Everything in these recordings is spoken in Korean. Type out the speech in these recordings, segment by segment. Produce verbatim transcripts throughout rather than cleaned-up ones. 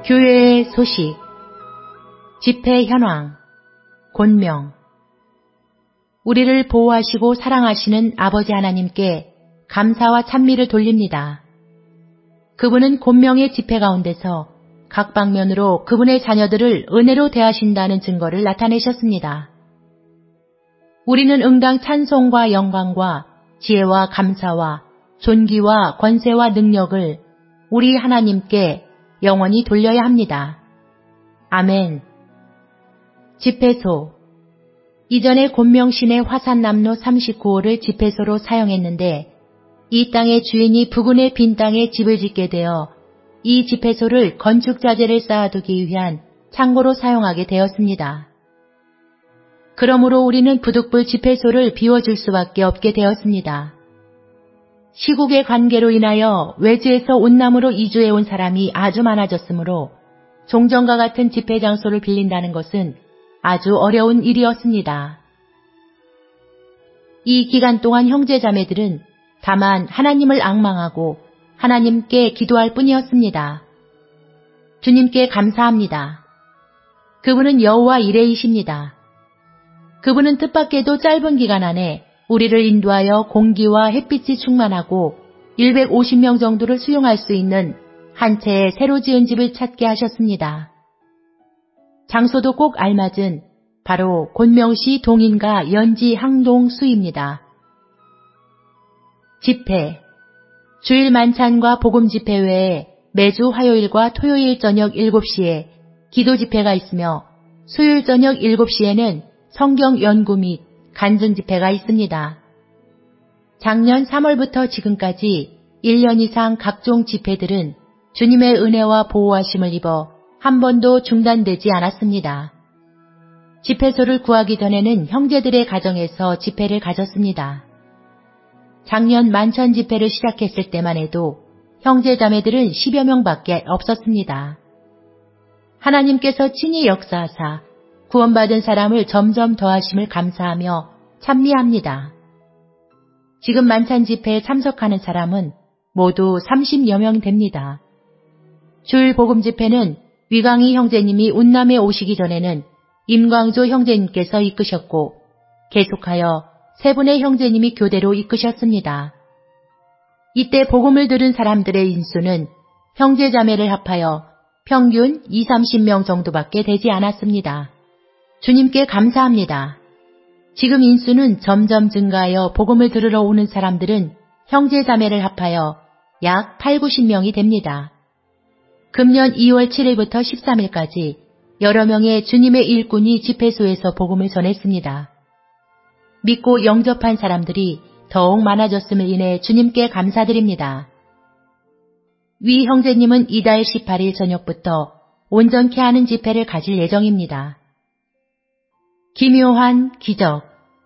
교회의 소식, 집회 현황, 권명. 우리를 보호하시고 사랑하시는 아버지 하나님께 감사와 찬미를 돌립니다. 그분은 권명의 집회 가운데서 각 방면으로 그분의 자녀들을 은혜로 대하신다는 증거를 나타내셨습니다. 우리는 응당 찬송과 영광과 지혜와 감사와 존귀와 권세와 능력을 우리 하나님께 영원히 돌려야 합니다. 아멘. 집회소. 이전에 곤명시내 화산남로 삼십구 호를 집회소로 사용했는데 이 땅의 주인이 부근의 빈 땅에 집을 짓게 되어 이 집회소를 건축자재를 쌓아두기 위한 창고로 사용하게 되었습니다. 그러므로 우리는 부득불 집회소를 비워줄 수밖에 없게 되었습니다. 시국의 관계로 인하여 외지에서 온남으로 이주해온 사람이 아주 많아졌으므로 종전과 같은 집회 장소를 빌린다는 것은 아주 어려운 일이었습니다. 이 기간 동안 형제자매들은 다만 하나님을 앙망하고 하나님께 기도할 뿐이었습니다. 주님께 감사합니다. 그분은 여호와 이레이십니다. 그분은 뜻밖에도 짧은 기간 안에 우리를 인도하여 공기와 햇빛이 충만하고 백오십 명 정도를 수용할 수 있는 한 채의 새로 지은 집을 찾게 하셨습니다. 장소도 꼭 알맞은 바로 곤명시 동인가 연지 항동수입니다. 집회. 주일 만찬과 복음 집회 외에 매주 화요일과 토요일 저녁 일곱 시에 기도 집회가 있으며 수요일 저녁 일곱 시에는 성경 연구 및 간증 집회가 있습니다. 작년 삼월부터 지금까지 일 년 이상 각종 집회들은 주님의 은혜와 보호하심을 입어 한 번도 중단되지 않았습니다. 집회소를 구하기 전에는 형제들의 가정에서 집회를 가졌습니다. 작년 만천 집회를 시작했을 때만 해도 형제 자매들은 십여 명밖에 없었습니다. 하나님께서 친히 역사하사 구원받은 사람을 점점 더하심을 감사하며 찬미합니다. 지금 만찬 집회에 참석하는 사람은 모두 삼십여 명 됩니다. 주일 복음 집회는 위광희 형제님이 운남에 오시기 전에는 임광조 형제님께서 이끄셨고 계속하여 세 분의 형제님이 교대로 이끄셨습니다. 이때 복음을 들은 사람들의 인수는 형제 자매를 합하여 평균 이삼십 명 정도밖에 되지 않았습니다. 주님께 감사합니다. 지금 인수는 점점 증가하여 복음을 들으러 오는 사람들은 형제 자매를 합하여 약 팔구십 명이 됩니다. 금년 이월 칠일부터 십삼일까지 여러 명의 주님의 일꾼이 집회소에서 복음을 전했습니다. 믿고 영접한 사람들이 더욱 많아졌음을 인해 주님께 감사드립니다. 위 형제님은 이달 십팔일 저녁부터 온전케 하는 집회를 가질 예정입니다. 기묘한 기적.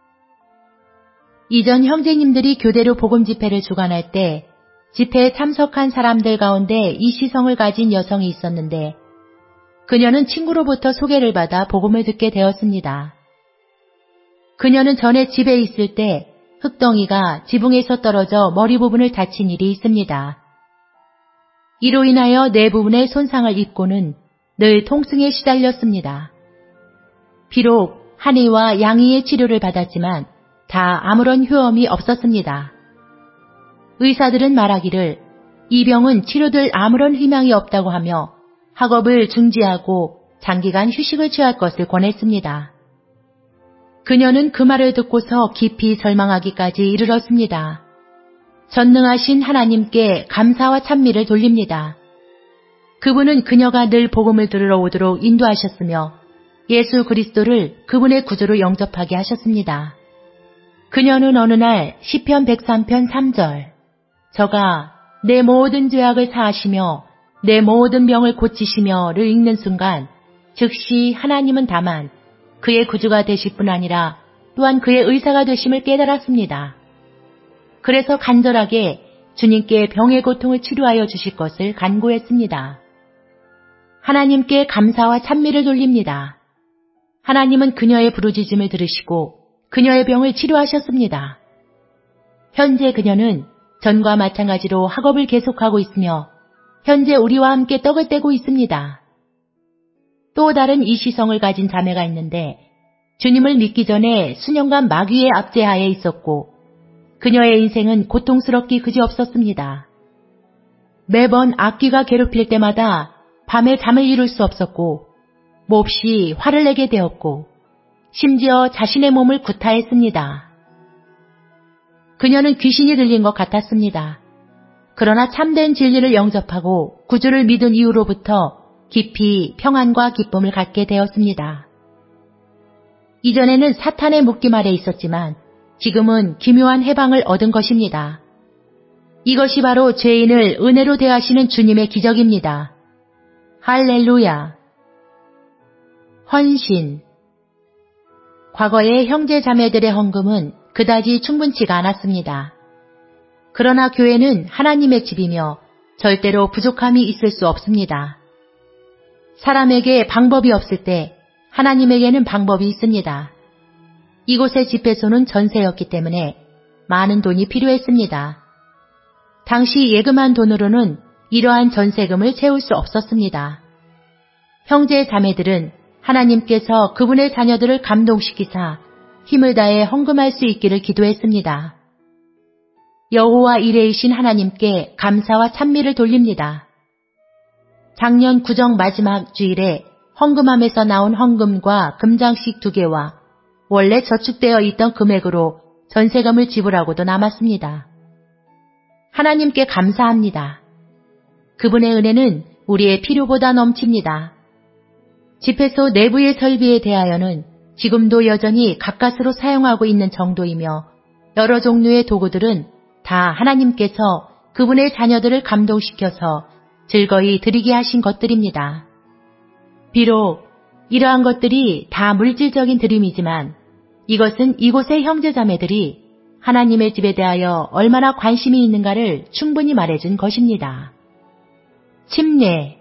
이전 형제님들이 교대로 복음 집회를 주관할 때 집회에 참석한 사람들 가운데 이 시성을 가진 여성이 있었는데 그녀는 친구로부터 소개를 받아 복음을 듣게 되었습니다. 그녀는 전에 집에 있을 때 흙덩이가 지붕에서 떨어져 머리 부분을 다친 일이 있습니다. 이로 인하여 뇌 부분에 손상을 입고는 늘 통증에 시달렸습니다. 비록 한의와 양의의 치료를 받았지만 다 아무런 효험이 없었습니다. 의사들은 말하기를 이 병은 치료될 아무런 희망이 없다고 하며 학업을 중지하고 장기간 휴식을 취할 것을 권했습니다. 그녀는 그 말을 듣고서 깊이 절망하기까지 이르렀습니다. 전능하신 하나님께 감사와 찬미를 돌립니다. 그분은 그녀가 늘 복음을 들으러 오도록 인도하셨으며 예수 그리스도를 그분의 구주로 영접하게 하셨습니다. 그녀는 어느 날 시편 백삼 편 삼 절 저가 내 모든 죄악을 사하시며 내 모든 병을 고치시며를 읽는 순간 즉시 하나님은 다만 그의 구주가 되실 뿐 아니라 또한 그의 의사가 되심을 깨달았습니다. 그래서 간절하게 주님께 병의 고통을 치료하여 주실 것을 간구했습니다. 하나님께 감사와 찬미를 돌립니다. 하나님은 그녀의 부르짖음을 들으시고 그녀의 병을 치료하셨습니다. 현재 그녀는 전과 마찬가지로 학업을 계속하고 있으며 현재 우리와 함께 떡을 떼고 있습니다. 또 다른 이시성을 가진 자매가 있는데 주님을 믿기 전에 수년간 마귀의 압제하에 있었고 그녀의 인생은 고통스럽기 그지없었습니다. 매번 악귀가 괴롭힐 때마다 밤에 잠을 이룰 수 없었고 몹시 화를 내게 되었고 심지어 자신의 몸을 구타했습니다. 그녀는 귀신이 들린 것 같았습니다. 그러나 참된 진리를 영접하고 구주를 믿은 이후로부터 깊이 평안과 기쁨을 갖게 되었습니다. 이전에는 사탄의 묶임 아래 있었지만 지금은 기묘한 해방을 얻은 것입니다. 이것이 바로 죄인을 은혜로 대하시는 주님의 기적입니다. 할렐루야. 헌신. 과거의 형제 자매들의 헌금은 그다지 충분치가 않았습니다. 그러나 교회는 하나님의 집이며 절대로 부족함이 있을 수 없습니다. 사람에게 방법이 없을 때 하나님에게는 방법이 있습니다. 이곳의 집회소는 전세였기 때문에 많은 돈이 필요했습니다. 당시 예금한 돈으로는 이러한 전세금을 채울 수 없었습니다. 형제 자매들은 하나님께서 그분의 자녀들을 감동시키사 힘을 다해 헌금할 수 있기를 기도했습니다. 여호와 이레이신 하나님께 감사와 찬미를 돌립니다. 작년 구정 마지막 주일에 헌금함에서 나온 헌금과 금장식 두 개와 원래 저축되어 있던 금액으로 전세금을 지불하고도 남았습니다. 하나님께 감사합니다. 그분의 은혜는 우리의 필요보다 넘칩니다. 집회소 내부의 설비에 대하여는 지금도 여전히 가까스로 사용하고 있는 정도이며 여러 종류의 도구들은 다 하나님께서 그분의 자녀들을 감동시켜서 즐거이 드리게 하신 것들입니다. 비록 이러한 것들이 다 물질적인 드림이지만 이것은 이곳의 형제자매들이 하나님의 집에 대하여 얼마나 관심이 있는가를 충분히 말해준 것입니다. 침례.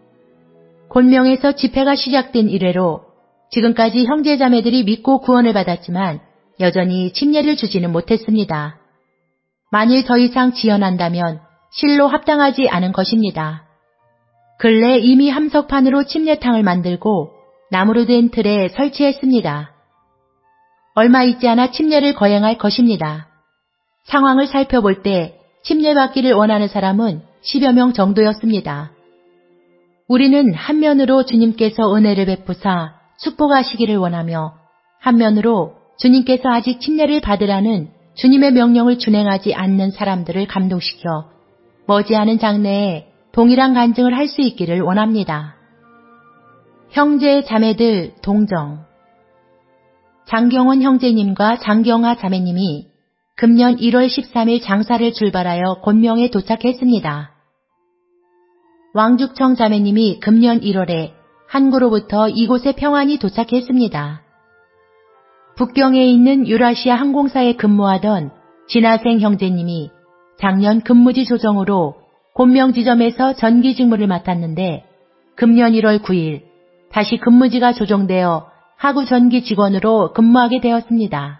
곤명에서 집회가 시작된 이래로 지금까지 형제자매들이 믿고 구원을 받았지만 여전히 침례를 주지는 못했습니다. 만일 더 이상 지연한다면 실로 합당하지 않은 것입니다. 근래 이미 함석판으로 침례탕을 만들고 나무로 된 틀에 설치했습니다. 얼마 있지 않아 침례를 거행할 것입니다. 상황을 살펴볼 때 침례받기를 원하는 사람은 십여 명 정도였습니다. 우리는 한면으로 주님께서 은혜를 베푸사 축복하시기를 원하며 한면으로 주님께서 아직 침례를 받으라는 주님의 명령을 준행하지 않는 사람들을 감동시켜 머지않은 장래에 동일한 간증을 할 수 있기를 원합니다. 형제 자매들 동정. 장경원 형제님과 장경아 자매님이 금년 일월 십삼일 장사를 출발하여 곤명에 도착했습니다. 왕죽청 자매님이 금년 일월에 한구로부터 이곳에 평안히 도착했습니다. 북경에 있는 유라시아 항공사에 근무하던 진하생 형제님이 작년 근무지 조정으로 곤명 지점에서 전기 직무를 맡았는데 금년 일월 구일 다시 근무지가 조정되어 하구 전기 직원으로 근무하게 되었습니다.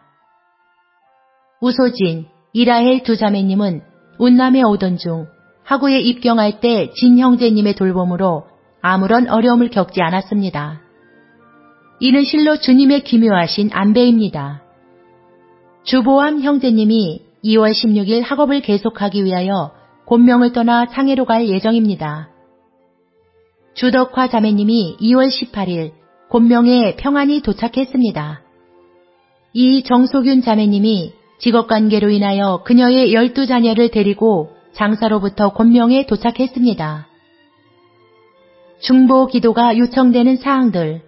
우소진, 이라헬 두 자매님은 운남에 오던 중 하구에 입경할 때 진 형제님의 돌봄으로 아무런 어려움을 겪지 않았습니다. 이는 실로 주님의 기묘하신 안배입니다. 주보암 형제님이 이월 십육일 학업을 계속하기 위하여 곤명을 떠나 상해로 갈 예정입니다. 주덕화 자매님이 이월 십팔일 곤명에 평안히 도착했습니다. 이 정소균 자매님이 직업관계로 인하여 그녀의 열두 자녀를 데리고 장사로부터 곤명에 도착했습니다. 중보 기도가 요청되는 사항들.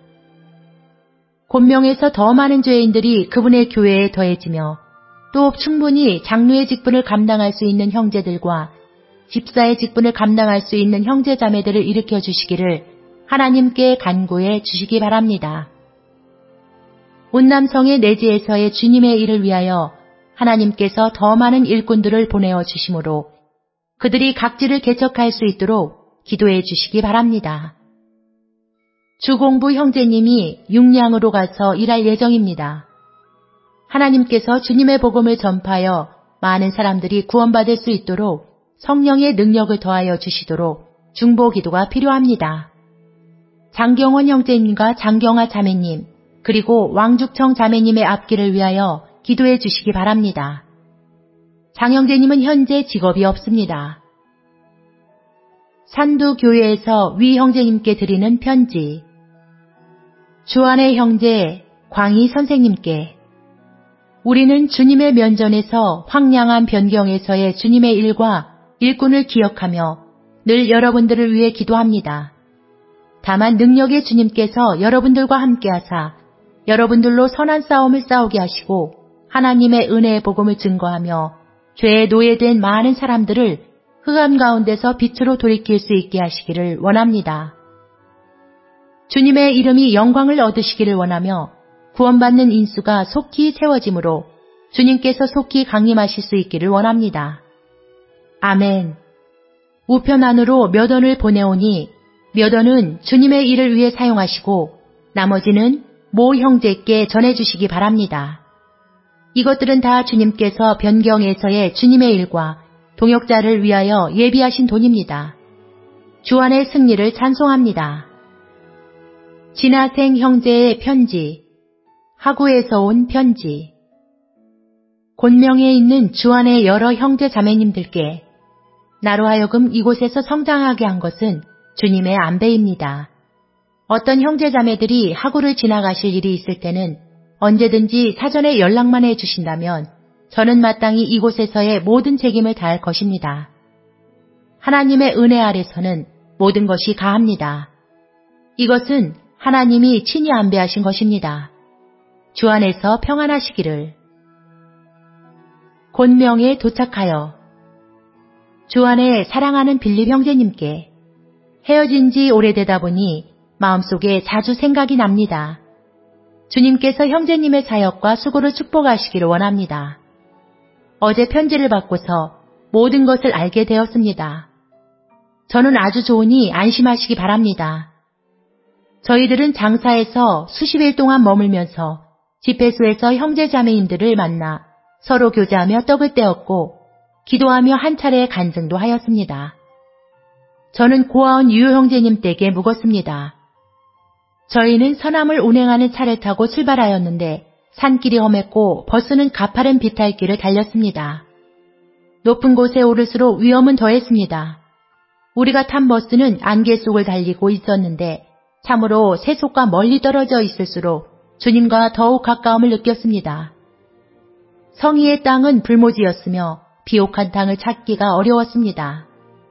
곤명에서 더 많은 죄인들이 그분의 교회에 더해지며 또 충분히 장로의 직분을 감당할 수 있는 형제들과 집사의 직분을 감당할 수 있는 형제 자매들을 일으켜 주시기를 하나님께 간구해 주시기 바랍니다. 운남성의 내지에서의 주님의 일을 위하여 하나님께서 더 많은 일꾼들을 보내어 주심으로 그들이 각지를 개척할 수 있도록 기도해 주시기 바랍니다. 주공부 형제님이 육량으로 가서 일할 예정입니다. 하나님께서 주님의 복음을 전파하여 많은 사람들이 구원받을 수 있도록 성령의 능력을 더하여 주시도록 중보 기도가 필요합니다. 장경원 형제님과 장경아 자매님, 그리고 왕죽청 자매님의 앞길을 위하여 기도해 주시기 바랍니다. 장 형제님은 현재 직업이 없습니다. 산두교회에서 위 형제님께 드리는 편지. 주안의 형제 광희 선생님께, 우리는 주님의 면전에서 황량한 변경에서의 주님의 일과 일꾼을 기억하며 늘 여러분들을 위해 기도합니다. 다만 능력의 주님께서 여러분들과 함께하사 여러분들로 선한 싸움을 싸우게 하시고 하나님의 은혜의 복음을 증거하며 죄에 노예된 많은 사람들을 흑암 가운데서 빛으로 돌이킬 수 있게 하시기를 원합니다. 주님의 이름이 영광을 얻으시기를 원하며 구원받는 인수가 속히 세워지므로 주님께서 속히 강림하실 수 있기를 원합니다. 아멘. 우편 안으로 몇 원을 보내오니 몇 원은 주님의 일을 위해 사용하시고 나머지는 모 형제께 전해주시기 바랍니다. 이것들은 다 주님께서 변경에서의 주님의 일과 동역자를 위하여 예비하신 돈입니다. 주안의 승리를 찬송합니다. 진하생 형제의 편지, 하구에서 온 편지. 곤명에 있는 주안의 여러 형제 자매님들께 나로 하여금 이곳에서 성장하게 한 것은 주님의 안배입니다. 어떤 형제 자매들이 하구를 지나가실 일이 있을 때는 언제든지 사전에 연락만 해주신다면 저는 마땅히 이곳에서의 모든 책임을 다할 것입니다. 하나님의 은혜 아래서는 모든 것이 가합니다. 이것은 하나님이 친히 안배하신 것입니다. 주 안에서 평안하시기를. 곤명에 도착하여 주 안에 사랑하는 빌립 형제님께, 헤어진 지 오래되다 보니 마음속에 자주 생각이 납니다. 주님께서 형제님의 사역과 수고를 축복하시기를 원합니다. 어제 편지를 받고서 모든 것을 알게 되었습니다. 저는 아주 좋으니 안심하시기 바랍니다. 저희들은 장사에서 수십 일 동안 머물면서 집회소에서 형제 자매님들을 만나 서로 교제하며 떡을 떼었고 기도하며 한 차례 간증도 하였습니다. 저는 고아원 유효 형제님 댁에 묵었습니다. 저희는 서남을 운행하는 차를 타고 출발하였는데 산길이 험했고 버스는 가파른 비탈길을 달렸습니다. 높은 곳에 오를수록 위험은 더했습니다. 우리가 탄 버스는 안개 속을 달리고 있었는데 참으로 세속과 멀리 떨어져 있을수록 주님과 더욱 가까움을 느꼈습니다. 성의의 땅은 불모지였으며 비옥한 땅을 찾기가 어려웠습니다.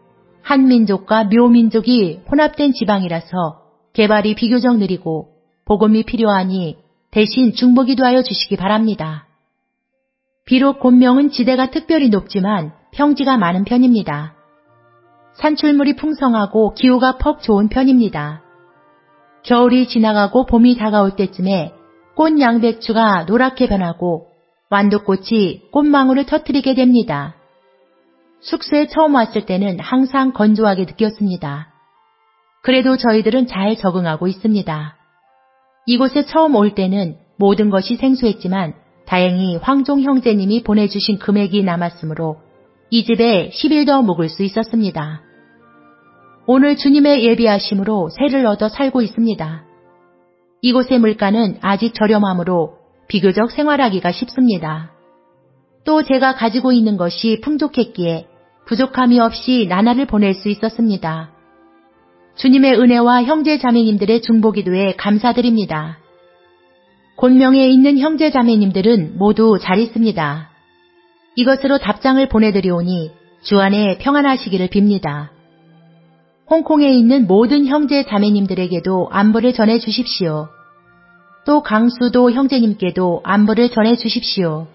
한민족과 묘민족이 혼합된 지방이라서 개발이 비교적 느리고 복음이 필요하니 대신 중보기 도하여 주시기 바랍니다. 비록 곤명은 지대가 특별히 높지만 평지가 많은 편입니다. 산출물이 풍성하고 기후가 퍽 좋은 편입니다. 겨울이 지나가고 봄이 다가올 때쯤에 꽃 양배추가 노랗게 변하고 완두꽃이 꽃망울을 터뜨리게 됩니다. 숙소에 처음 왔을 때는 항상 건조하게 느꼈습니다. 그래도 저희들은 잘 적응하고 있습니다. 이곳에 처음 올 때는 모든 것이 생소했지만 다행히 황종 형제님이 보내주신 금액이 남았으므로 이 집에 십 일 더 묵을 수 있었습니다. 오늘 주님의 예비하심으로 세를 얻어 살고 있습니다. 이곳의 물가는 아직 저렴하므로 비교적 생활하기가 쉽습니다. 또 제가 가지고 있는 것이 풍족했기에 부족함이 없이 나날을 보낼 수 있었습니다. 주님의 은혜와 형제 자매님들의 중보기도에 감사드립니다. 곤명에 있는 형제 자매님들은 모두 잘 있습니다. 이것으로 답장을 보내드리오니 주 안에 평안하시기를 빕니다. 홍콩에 있는 모든 형제 자매님들에게도 안부를 전해 주십시오. 또 강수도 형제님께도 안부를 전해 주십시오.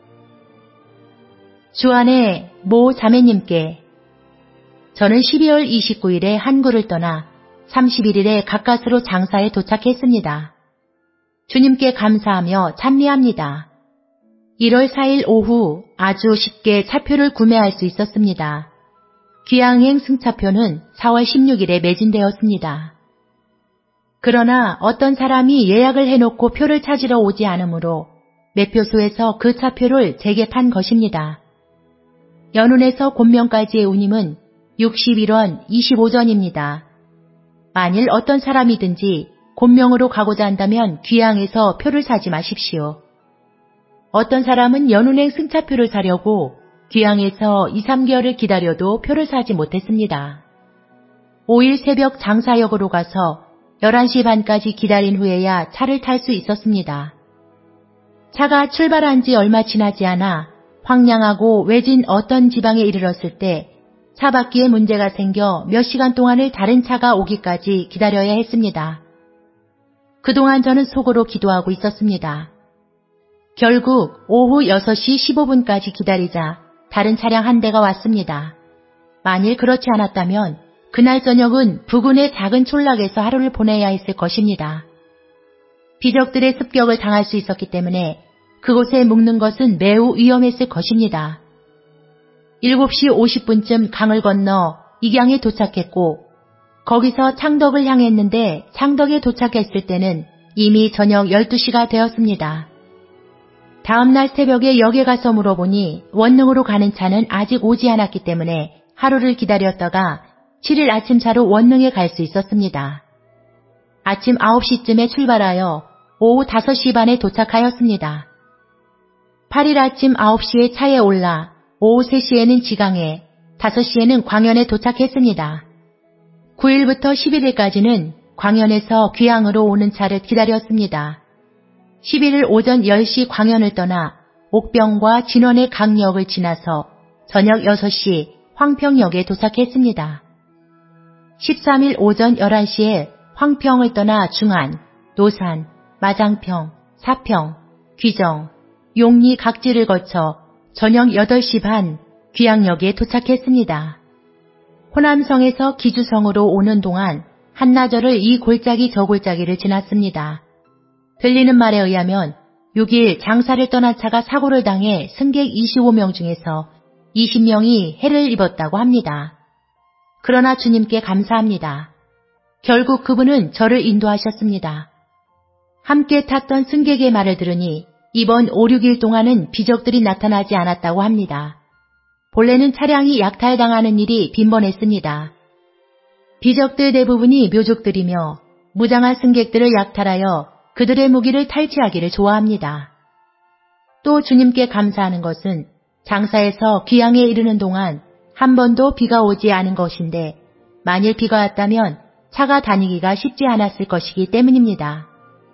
주 안에 모 자매님께, 저는 십이월 이십구일에 한국을 떠나 삼십일 일에 가까스로 장사에 도착했습니다. 주님께 감사하며 찬미합니다. 일월 사일 오후 아주 쉽게 차표를 구매할 수 있었습니다. 귀향행 승차표는 사월 십육일에 매진되었습니다. 그러나 어떤 사람이 예약을 해놓고 표를 찾으러 오지 않으므로 매표소에서 그 차표를 재개판 것입니다. 연운에서 곤명까지의 운임은 육십일 원 이십오 전입니다. 만일 어떤 사람이든지 곤명으로 가고자 한다면 귀향에서 표를 사지 마십시오. 어떤 사람은 연운행 승차표를 사려고 귀향에서 이, 삼 개월을 기다려도 표를 사지 못했습니다. 오 일 새벽 장사역으로 가서 열한 시 반까지 기다린 후에야 차를 탈 수 있었습니다. 차가 출발한 지 얼마 지나지 않아 황량하고 외진 어떤 지방에 이르렀을 때 차바퀴에 문제가 생겨 몇 시간 동안을 다른 차가 오기까지 기다려야 했습니다. 그동안 저는 속으로 기도하고 있었습니다. 결국 오후 여섯 시 십오 분까지 기다리자 다른 차량 한 대가 왔습니다. 만일 그렇지 않았다면 그날 저녁은 부근의 작은 촌락에서 하루를 보내야 했을 것입니다. 비적들의 습격을 당할 수 있었기 때문에 그곳에 묵는 것은 매우 위험했을 것입니다. 일곱 시 오십 분쯤 강을 건너 익양에 도착했고 거기서 창덕을 향했는데 창덕에 도착했을 때는 이미 저녁 열두 시가 되었습니다. 다음날 새벽에 역에 가서 물어보니 원릉으로 가는 차는 아직 오지 않았기 때문에 하루를 기다렸다가 칠 일 아침차로 원릉에 갈 수 있었습니다. 아침 아홉 시쯤에 출발하여 오후 다섯 시 반에 도착하였습니다. 팔 일 아침 아홉 시에 차에 올라 오후 세 시에는 지강에, 다섯 시에는 광연에 도착했습니다. 구 일부터 십일 일까지는 광연에서 귀향으로 오는 차를 기다렸습니다. 십일 일 오전 열 시 광연을 떠나 옥병과 진원의 강역을 지나서 저녁 여섯 시 황평역에 도착했습니다. 십삼 일 오전 열한 시에 황평을 떠나 중안, 노산, 마장평, 사평, 귀정, 용리 각지를 거쳐 저녁 여덟 시 반 귀향역에 도착했습니다. 호남성에서 기주성으로 오는 동안 한나절을 이 골짜기 저 골짜기를 지났습니다. 들리는 말에 의하면 육 일 장사를 떠난 차가 사고를 당해 승객 이십오 명 중에서 이십 명이 해를 입었다고 합니다. 그러나 주님께 감사합니다. 결국 그분은 저를 인도하셨습니다. 함께 탔던 승객의 말을 들으니 이번 오, 육 일 동안은 비적들이 나타나지 않았다고 합니다. 본래는 차량이 약탈당하는 일이 빈번했습니다. 비적들 대부분이 묘족들이며 무장한 승객들을 약탈하여 그들의 무기를 탈취하기를 좋아합니다. 또 주님께 감사하는 것은 장사에서 귀향에 이르는 동안 한 번도 비가 오지 않은 것인데 만일 비가 왔다면 차가 다니기가 쉽지 않았을 것이기 때문입니다.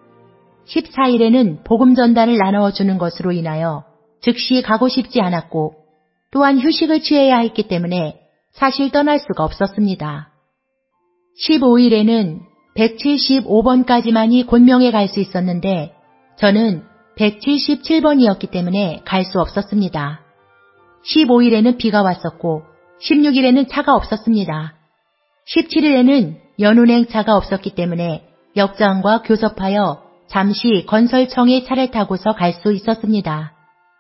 십사 일에는 복음 전단을 나누어주는 것으로 인하여 즉시 가고 싶지 않았고 또한 휴식을 취해야 했기 때문에 사실 떠날 수가 없었습니다. 십오 일에는 백칠십오 번까지만이 곤명에 갈 수 있었는데 저는 백칠십칠 번이었기 때문에 갈 수 없었습니다. 십오 일에는 비가 왔었고 십육 일에는 차가 없었습니다. 십칠 일에는 연운행 차가 없었기 때문에 역장과 교섭하여 잠시 건설청에 차를 타고서 갈 수 있었습니다.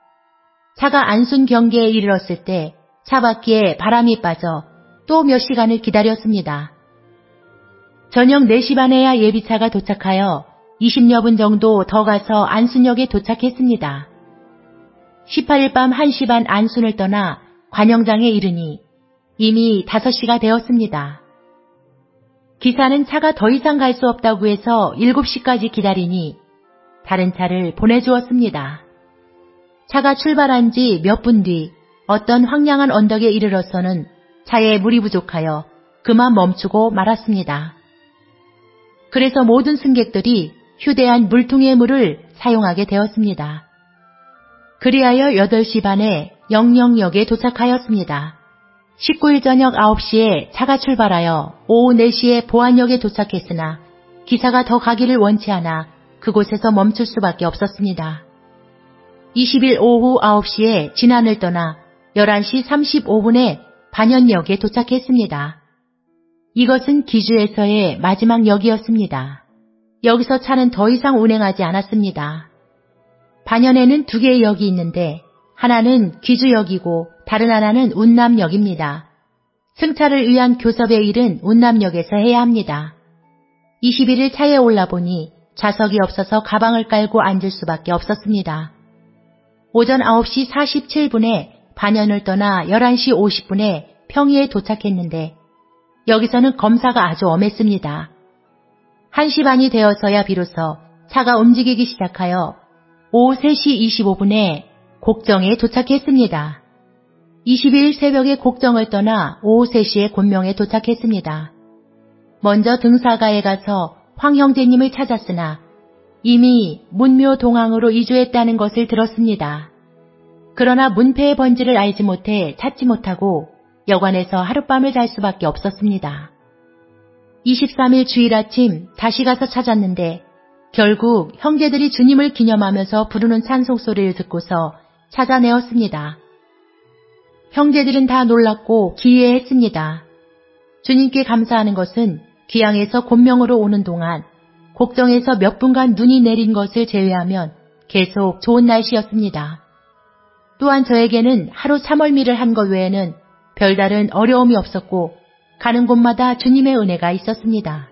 차가 안순 경계에 이르렀을 때 차바퀴에 바람이 빠져 또 몇 시간을 기다렸습니다. 저녁 네 시 반에야 예비차가 도착하여 이십여 분 정도 더 가서 안순역에 도착했습니다. 십팔 일 밤 한 시 반 안순을 떠나 관영장에 이르니 이미 다섯 시가 되었습니다. 기사는 차가 더 이상 갈 수 없다고 해서 일곱 시까지 기다리니 다른 차를 보내주었습니다. 차가 출발한 지 몇 분 뒤 어떤 황량한 언덕에 이르러서는 차에 물이 부족하여 그만 멈추고 말았습니다. 그래서 모든 승객들이 휴대한 물통의 물을 사용하게 되었습니다. 그리하여 여덟 시 반에 영령역에 도착하였습니다. 십구 일 저녁 아홉 시에 차가 출발하여 오후 네 시에 보안역에 도착했으나 기사가 더 가기를 원치 않아 그곳에서 멈출 수밖에 없었습니다. 이십 일 오후 아홉 시에 진안을 떠나 열한 시 삼십오 분에 반현역에 도착했습니다. 이것은 기주에서의 마지막 역이었습니다. 여기서 차는 더 이상 운행하지 않았습니다. 반현에는 두 개의 역이 있는데 하나는 기주역이고 다른 하나는 운남역입니다. 승차를 위한 교섭의 일은 운남역에서 해야 합니다. 이십일 일 차에 올라보니 좌석이 없어서 가방을 깔고 앉을 수밖에 없었습니다. 오전 아홉 시 사십칠 분에 반현을 떠나 열한 시 오십 분에 평이에 도착했는데 여기서는 검사가 아주 엄했습니다. 한 시 반이 되어서야 비로소 차가 움직이기 시작하여 오후 세 시 이십오 분에 곡정에 도착했습니다. 이십이 일 새벽에 곡정을 떠나 오후 세 시에 곤명에 도착했습니다. 먼저 등사가에 가서 황 형제님을 찾았으나 이미 문묘 동항으로 이주했다는 것을 들었습니다. 그러나 문패의 번지를 알지 못해 찾지 못하고 여관에서 하룻밤을 잘 수밖에 없었습니다. 이십삼 일 주일 아침 다시 가서 찾았는데 결국 형제들이 주님을 기념하면서 부르는 찬송소리를 듣고서 찾아내었습니다. 형제들은 다 놀랐고 기이해했습니다. 주님께 감사하는 것은 귀양에서 곤명으로 오는 동안 곡정에서 몇 분간 눈이 내린 것을 제외하면 계속 좋은 날씨였습니다. 또한 저에게는 하루 참얼미를 한 것 외에는 별다른 어려움이 없었고 가는 곳마다 주님의 은혜가 있었습니다.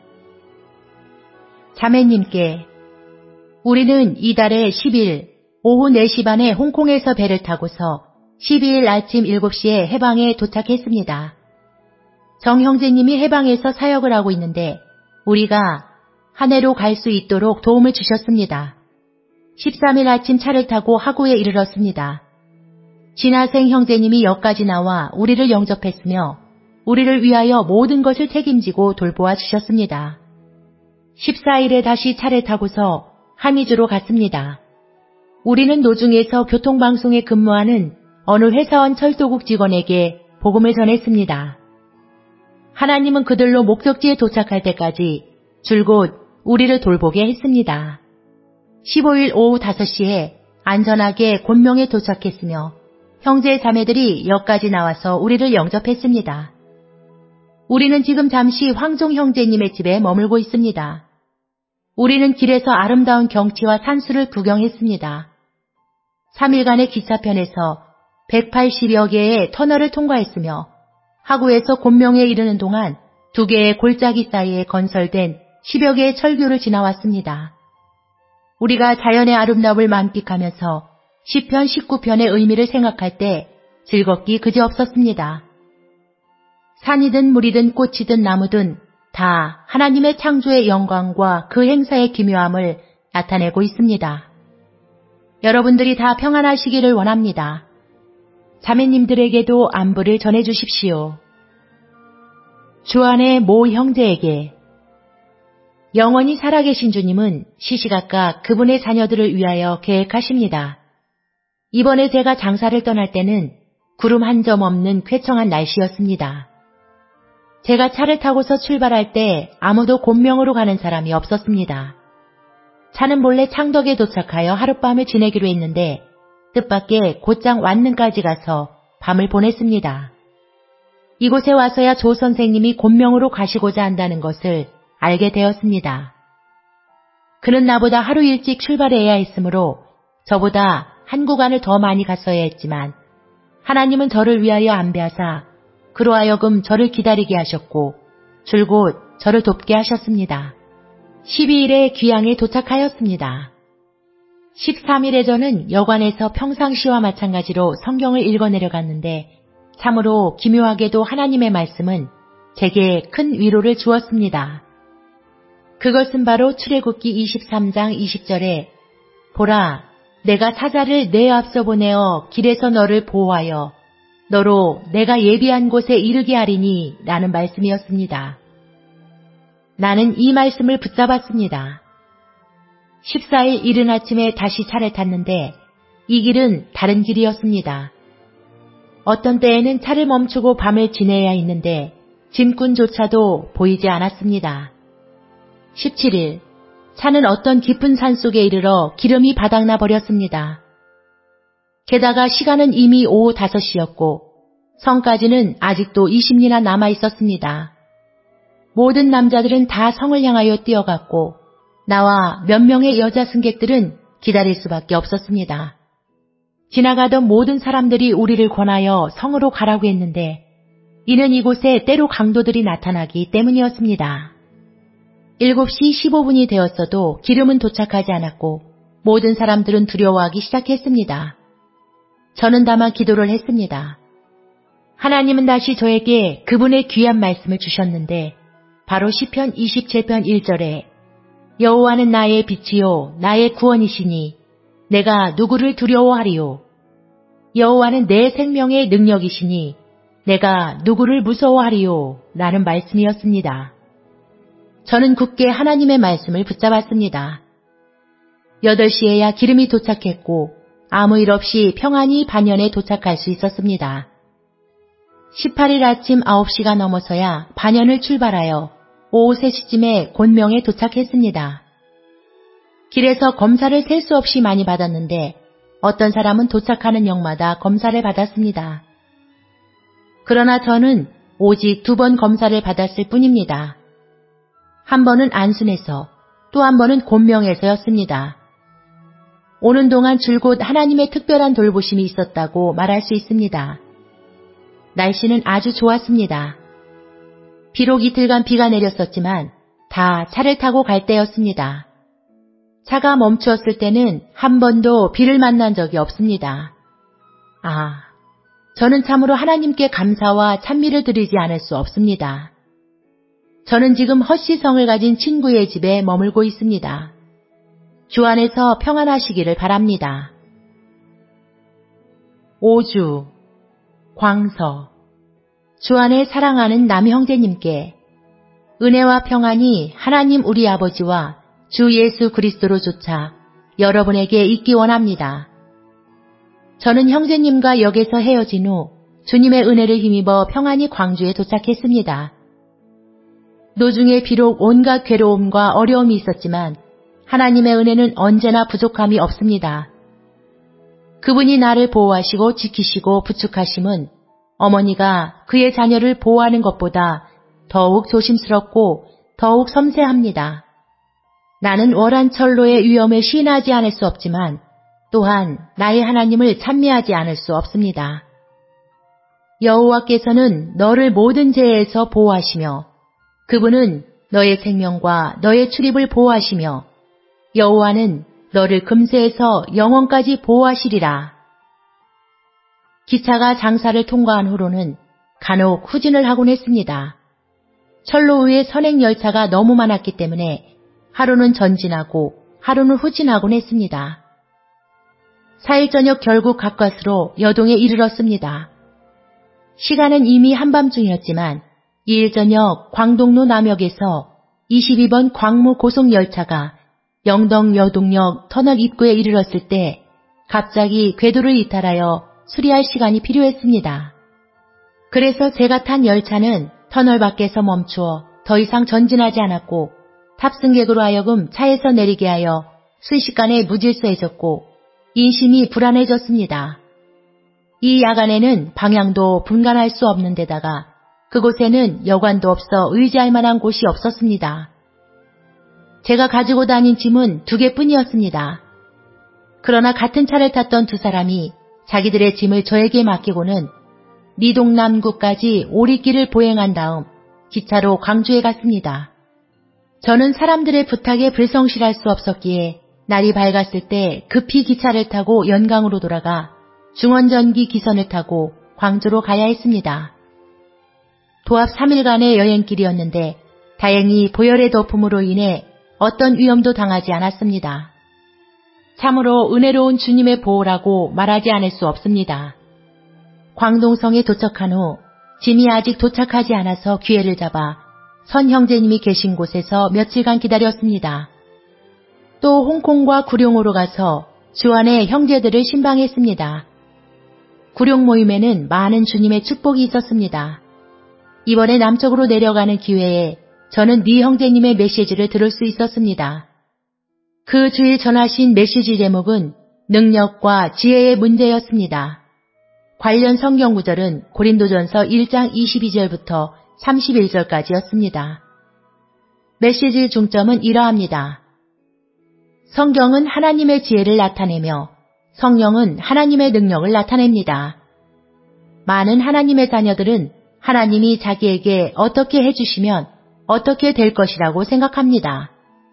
자매님께 우리는 이달의 십 일 오후 네 시 반에 홍콩에서 배를 타고서 십이 일 아침 일곱 시에 해방에 도착했습니다. 정 형제님이 해방에서 사역을 하고 있는데 우리가 한 해로 갈 수 있도록 도움을 주셨습니다. 십삼 일 아침 차를 타고 하구에 이르렀습니다. 진하생 형제님이 역까지 나와 우리를 영접했으며 우리를 위하여 모든 것을 책임지고 돌보아 주셨습니다. 십사 일에 다시 차를 타고서 하미주로 갔습니다. 우리는 노중에서 교통방송에 근무하는 어느 회사원 철도국 직원에게 복음을 전했습니다. 하나님은 그들로 목적지에 도착할 때까지 줄곧 우리를 돌보게 했습니다. 십오 일 오후 다섯 시에 안전하게 곤명에 도착했으며 형제 자매들이 역까지 나와서 우리를 영접했습니다. 우리는 지금 잠시 황종 형제님의 집에 머물고 있습니다. 우리는 길에서 아름다운 경치와 산수를 구경했습니다. 삼 일간의 기차편에서 백팔십여 개의 터널을 통과했으며 하구에서 곤명에 이르는 동안 두 개의 골짜기 사이에 건설된 십여 개의 철교를 지나왔습니다. 우리가 자연의 아름다움을 만끽하면서 시편 십구 편의 의미를 생각할 때 즐겁기 그지없었습니다. 산이든 물이든 꽃이든 나무든 다 하나님의 창조의 영광과 그 행사의 기묘함을 나타내고 있습니다. 여러분들이 다 평안하시기를 원합니다. 자매님들에게도 안부를 전해주십시오. 주안의 모 형제에게 영원히 살아계신 주님은 시시각각 그분의 자녀들을 위하여 계획하십니다. 이번에 제가 장사를 떠날 때는 구름 한 점 없는 쾌청한 날씨였습니다. 제가 차를 타고서 출발할 때 아무도 곤명으로 가는 사람이 없었습니다. 차는 본래 창덕에 도착하여 하룻밤을 지내기로 했는데 뜻밖의 곧장 완능까지 가서 밤을 보냈습니다. 이곳에 와서야 조 선생님이 곤명으로 가시고자 한다는 것을 알게 되었습니다. 그는 나보다 하루 일찍 출발해야 했으므로 저보다 한 구간을 더 많이 갔어야 했지만 하나님은 저를 위하여 안배하사 그로 하여금 저를 기다리게 하셨고 줄곧 저를 돕게 하셨습니다. 십이 일에 귀양에 도착하였습니다. 십삼 일에 저는 여관에서 평상시와 마찬가지로 성경을 읽어 내려갔는데 참으로 기묘하게도 하나님의 말씀은 제게 큰 위로를 주었습니다. 그것은 바로 출애굽기 이십삼 장 이십 절에 보라, 내가 사자를 내 앞서 보내어 길에서 너를 보호하여 너로 내가 예비한 곳에 이르게 하리니 라는 말씀이었습니다. 나는 이 말씀을 붙잡았습니다. 십사 일 이른 아침에 다시 차를 탔는데 이 길은 다른 길이었습니다. 어떤 때에는 차를 멈추고 밤을 지내야 했는데 짐꾼조차도 보이지 않았습니다. 십칠 일, 차는 어떤 깊은 산 속에 이르러 기름이 바닥나 버렸습니다. 게다가 시간은 이미 오후 다섯 시였고 성까지는 아직도 이십 리나 남아 있었습니다. 모든 남자들은 다 성을 향하여 뛰어갔고 나와 몇 명의 여자 승객들은 기다릴 수밖에 없었습니다. 지나가던 모든 사람들이 우리를 권하여 성으로 가라고 했는데 이는 이곳에 때로 강도들이 나타나기 때문이었습니다. 일곱 시 십오 분이 되었어도 기름은 도착하지 않았고 모든 사람들은 두려워하기 시작했습니다. 저는 다만 기도를 했습니다. 하나님은 다시 저에게 그분의 귀한 말씀을 주셨는데 바로 시편 이십칠 편 일 절에 여호와는 나의 빛이요 나의 구원이시니 내가 누구를 두려워하리요. 여호와는 내 생명의 능력이시니 내가 누구를 무서워하리요. 라는 말씀이었습니다. 저는 굳게 하나님의 말씀을 붙잡았습니다. 여덟 시에야 기름이 도착했고 아무 일 없이 평안히 반연에 도착할 수 있었습니다. 십팔 일 아침 아홉 시가 넘어서야 반연을 출발하여 오후 세 시쯤에 곤명에 도착했습니다. 길에서 검사를 셀 수 없이 많이 받았는데 어떤 사람은 도착하는 역마다 검사를 받았습니다. 그러나 저는 오직 두 번 검사를 받았을 뿐입니다. 한 번은 안순에서 또 한 번은 곤명에서였습니다. 오는 동안 줄곧 하나님의 특별한 돌보심이 있었다고 말할 수 있습니다. 날씨는 아주 좋았습니다. 비록 이틀간 비가 내렸었지만 다 차를 타고 갈 때였습니다. 차가 멈추었을 때는 한 번도 비를 만난 적이 없습니다. 아, 저는 참으로 하나님께 감사와 찬미를 드리지 않을 수 없습니다. 저는 지금 헛시성을 가진 친구의 집에 머물고 있습니다. 주 안에서 평안하시기를 바랍니다. 오 주 광서 주 안에 사랑하는 남형제님께 은혜와 평안이 하나님 우리 아버지와 주 예수 그리스도로조차 여러분에게 있기 원합니다. 저는 형제님과 역에서 헤어진 후 주님의 은혜를 힘입어 평안히 광주에 도착했습니다. 노중에 비록 온갖 괴로움과 어려움이 있었지만 하나님의 은혜는 언제나 부족함이 없습니다. 그분이 나를 보호하시고 지키시고 부축하심은 어머니가 그의 자녀를 보호하는 것보다 더욱 조심스럽고 더욱 섬세합니다. 나는 월한 철로의 위험에 시인하지 않을 수 없지만 또한 나의 하나님을 찬미하지 않을 수 없습니다. 여호와께서는 너를 모든 재해에서 보호하시며 그분은 너의 생명과 너의 출입을 보호하시며 여호와는 너를 금세에서 영원까지 보호하시리라. 기차가 장사를 통과한 후로는 간혹 후진을 하곤 했습니다. 철로 위에 선행 열차가 너무 많았기 때문에 하루는 전진하고 하루는 후진하곤 했습니다. 사 일 저녁 결국 가까스로 여동에 이르렀습니다. 시간은 이미 한밤중이었지만 이 일 저녁 광동로 남역에서 이십이 번 광무 고속열차가 영동 여동역 터널 입구에 이르렀을 때 갑자기 궤도를 이탈하여 수리할 시간이 필요했습니다. 그래서 제가 탄 열차는 터널 밖에서 멈추어 더 이상 전진하지 않았고 탑승객으로 하여금 차에서 내리게 하여 순식간에 무질서해졌고 인심이 불안해졌습니다. 이 야간에는 방향도 분간할 수 없는 데다가 그곳에는 여관도 없어 의지할 만한 곳이 없었습니다. 제가 가지고 다닌 짐은 두 개뿐이었습니다. 그러나 같은 차를 탔던 두 사람이 자기들의 짐을 저에게 맡기고는 미동남구까지 오리길을 보행한 다음 기차로 광주에 갔습니다. 저는 사람들의 부탁에 불성실할 수 없었기에 날이 밝았을 때 급히 기차를 타고 연강으로 돌아가 중원전기 기선을 타고 광주로 가야 했습니다. 도합 삼 일간의 여행길이었는데 다행히 보혈의 덮음으로 인해 어떤 위험도 당하지 않았습니다. 참으로 은혜로운 주님의 보호라고 말하지 않을 수 없습니다. 광동성에 도착한 후 짐이 아직 도착하지 않아서 기회를 잡아 선 형제님이 계신 곳에서 며칠간 기다렸습니다. 또 홍콩과 구룡으로 가서 주안의 형제들을 신방했습니다. 구룡 모임에는 많은 주님의 축복이 있었습니다. 이번에 남쪽으로 내려가는 기회에 저는 네 형제님의 메시지를 들을 수 있었습니다. 그 주일 전하신 메시지 제목은 능력과 지혜의 문제였습니다. 관련 성경 구절은 고린도전서 일 장 이십이 절부터 삼십일 절까지였습니다. 메시지 중점은 이러합니다. 성경은 하나님의 지혜를 나타내며 성령은 하나님의 능력을 나타냅니다. 많은 하나님의 자녀들은 하나님이 자기에게 어떻게 해주시면 어떻게 될 것이라고 생각합니다.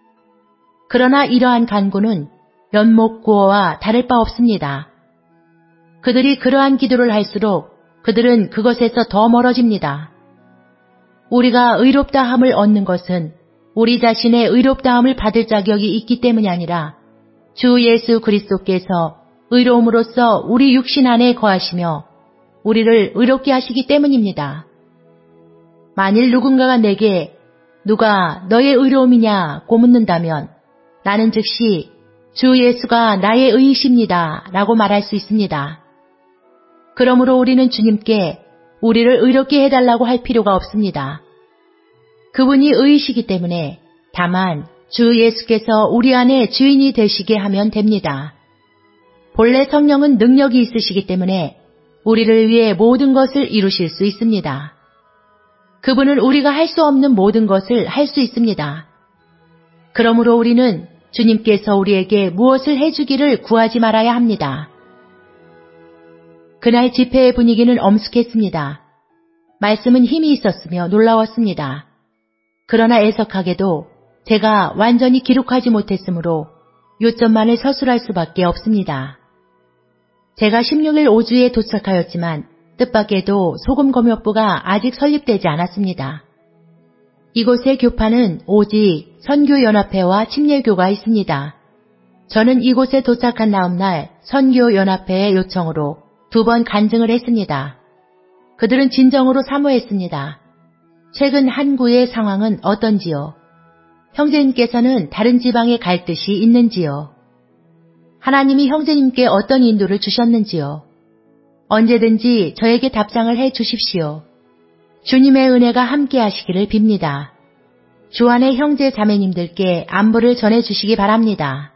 그러나 이러한 간구는 연못구어와 다를 바 없습니다. 그들이 그러한 기도를 할수록 그들은 그것에서 더 멀어집니다. 우리가 의롭다 함을 얻는 것은 우리 자신의 의롭다함을 받을 자격이 있기 때문이 아니라 주 예수 그리스도께서 의로움으로써 우리 육신 안에 거하시며 우리를 의롭게 하시기 때문입니다. 만일 누군가가 내게 누가 너의 의로움이냐고 묻는다면 나는 즉시 주 예수가 나의 의이십니다 라고 말할 수 있습니다. 그러므로 우리는 주님께 우리를 의롭게 해달라고 할 필요가 없습니다. 그분이 의이시기 때문에 다만 주 예수께서 우리 안에 주인이 되시게 하면 됩니다. 본래 성령은 능력이 있으시기 때문에 우리를 위해 모든 것을 이루실 수 있습니다. 그분은 우리가 할 수 없는 모든 것을 할 수 있습니다. 그러므로 우리는 주님께서 우리에게 무엇을 해주기를 구하지 말아야 합니다. 그날 집회의 분위기는 엄숙했습니다. 말씀은 힘이 있었으며 놀라웠습니다. 그러나 애석하게도 제가 완전히 기록하지 못했으므로 요점만을 서술할 수밖에 없습니다. 제가 십육 일 오주에 도착하였지만 뜻밖에도 소금검역부가 아직 설립되지 않았습니다. 이곳의 교파는 오직 선교연합회와 침례교가 있습니다. 저는 이곳에 도착한 다음 날 선교연합회의 요청으로 두 번 간증을 했습니다. 그들은 진정으로 사모했습니다. 최근 한구의 상황은 어떤지요? 형제님께서는 다른 지방에 갈 뜻이 있는지요? 하나님이 형제님께 어떤 인도를 주셨는지요? 언제든지 저에게 답장을 해 주십시오. 주님의 은혜가 함께 하시기를 빕니다. 주안의 형제 자매님들께 안부를 전해주시기 바랍니다.